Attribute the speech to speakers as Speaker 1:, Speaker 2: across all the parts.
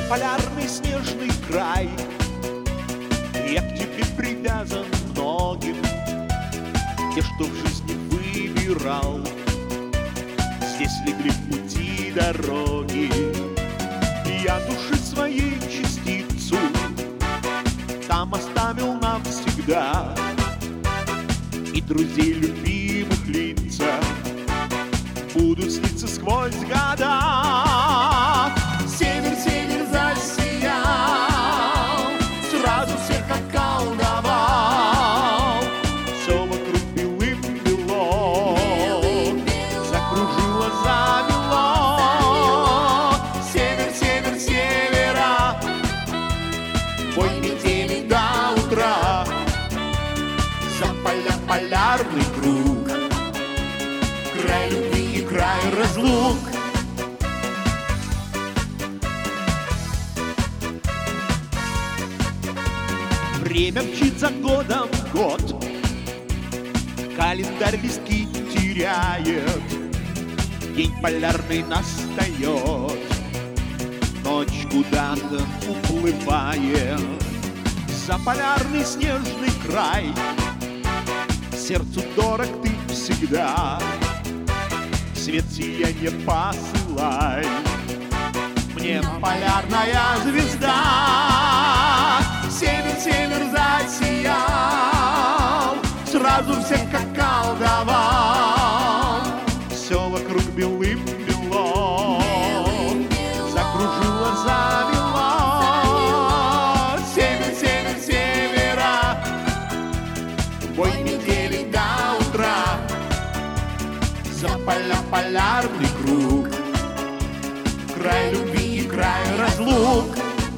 Speaker 1: полярный снежный край. Я к тебе привязан многим, те, что в жизни выбирал. Здесь легли в пути дороги, я души своей частицу там оставил навсегда. И друзей любимых лица будут сниться сквозь года. Север, север засиял, сразу всех околдовал. Все вокруг белым-бело, закружило, завело. Север, север, севера, бой метели до утра. За поля полярный круг, край любви и край разлук. Время мчит за годом год, календарь листки теряет, день полярный настает, ночь куда-то уплывает. За полярный снежный край сердцу дорог ты всегда. Свет сиянья посылай мне, полярная звезда. Север, север засиял, сразу всех околдовал. Все вокруг белым-бело, закружило, завело. Север, север, севера, бой метели до утра. За поля полярный круг, край любви и край разлук.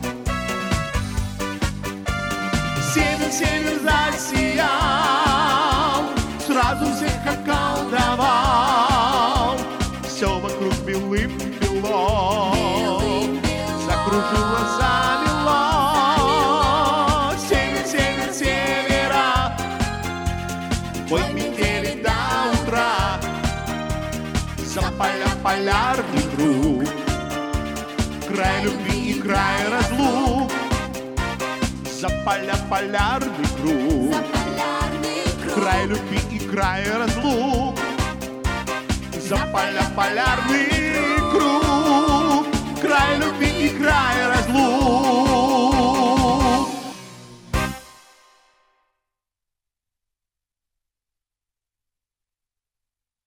Speaker 1: Север, север засиял, сразу всех околдовал. Все вокруг белым-бело, закружило, завело. Север, север, севера, бой метели до утра. За поля полярный круг, край любви и край разлук. За поля полярный круг, край любви и край разлук. За поля полярный круг.